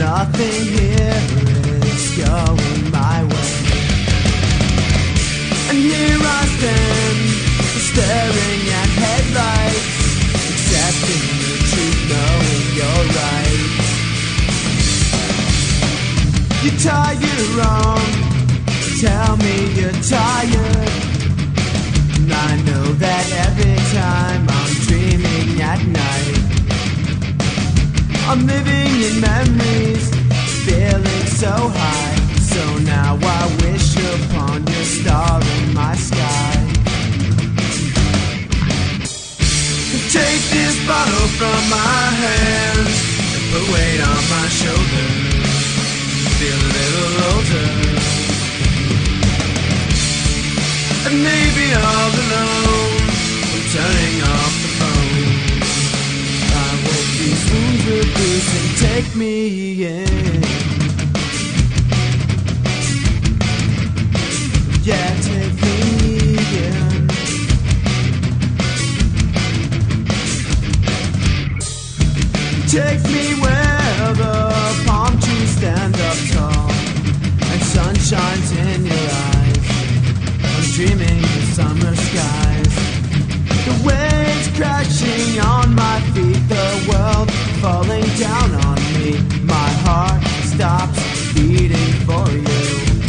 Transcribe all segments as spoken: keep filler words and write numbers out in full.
nothing here is going my way. And here I stand, staring at headlights, accepting the truth, knowing you're right. You tie you wrong, tell me you're tired, and I know that every time I'm dreaming at night, I'm living in memories, feeling so high. So now I wish upon your star in my sky. Take this bottle from my hands and put weight on my shoulders. Feel a little older, and maybe all alone, I'm turning off the phone. I hope these wounds will bruise and take me in. Yeah, take me in. Take me where the palm trees stand up tall and sun shines in your eyes. I'm dreaming of summer skies, the waves crashing on my feet, the world falling down on me. My heart stops beating for you.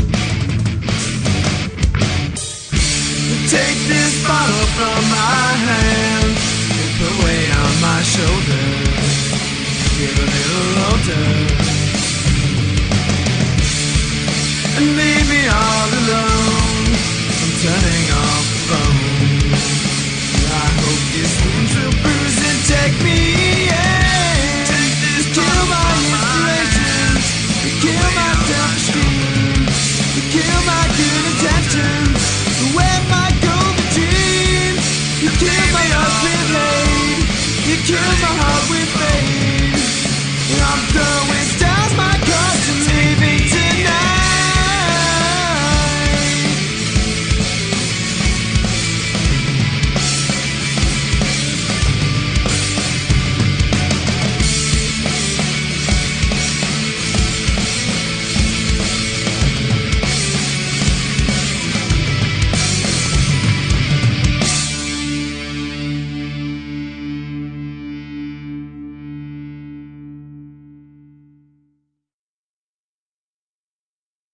Take this bottle from my hands and put weight on my shoulders. Feel a little older, and leave me all alone. I'm turning